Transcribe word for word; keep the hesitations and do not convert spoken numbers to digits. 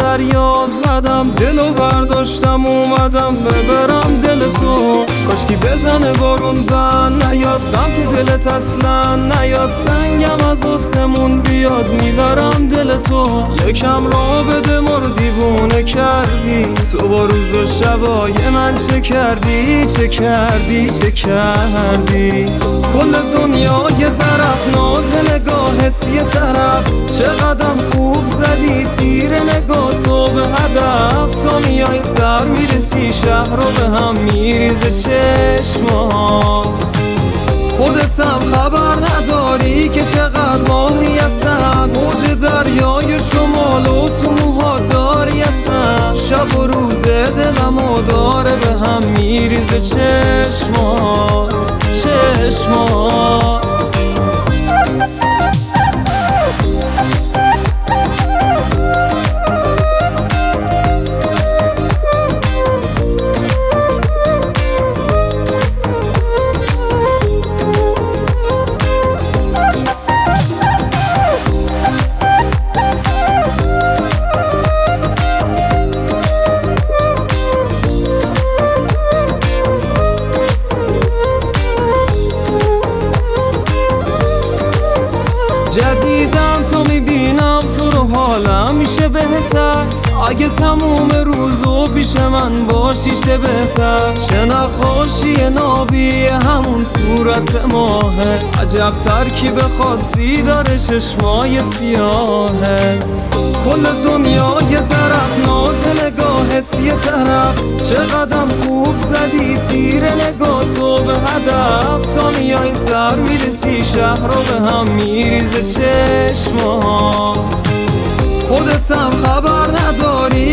دریا زدم، دلو برداشتم اومدم ببرم دل تو. کاشکی بزنه بارون بند نیاد، غم تو دلت اصلا نیاد، سنگم از آسمون بیاد میبرم دل تو. یکم راه بده ما رو دیوونه کردی، تو با روز و شبای من چه کردی چه کردی چه کردی. کل دنیا یه طرف، ناز نگاهت یه طرف، چقدرم خوب زدی تیر نگاه تو به هدف. تا میای سر میرسی شهر رو به هم میریزه چشمات. خودتم خبر نداری که چقدر ماهی هستن، موج دریای شمال و تو موها داری هستن. شب و روز دلم و داره به هم میریزه چشمات چشمات. جدیدم تو میبینم تو رو حالم میشه بهتر، اگه تموم روزو پیش من باشی چه بهتر. چه نقاشی نابی همون صورت ماهت، عجب ترکیب خاصی داره چشمای سیاهت. کل دنیا یه طرف، ناز نگاهت یه طرف، چقدرم خوب زدی تیر نگاه تو به هدف. تا میای سر میرسی شهر رو به هم میریزه چشمات. خودتم خبر نداری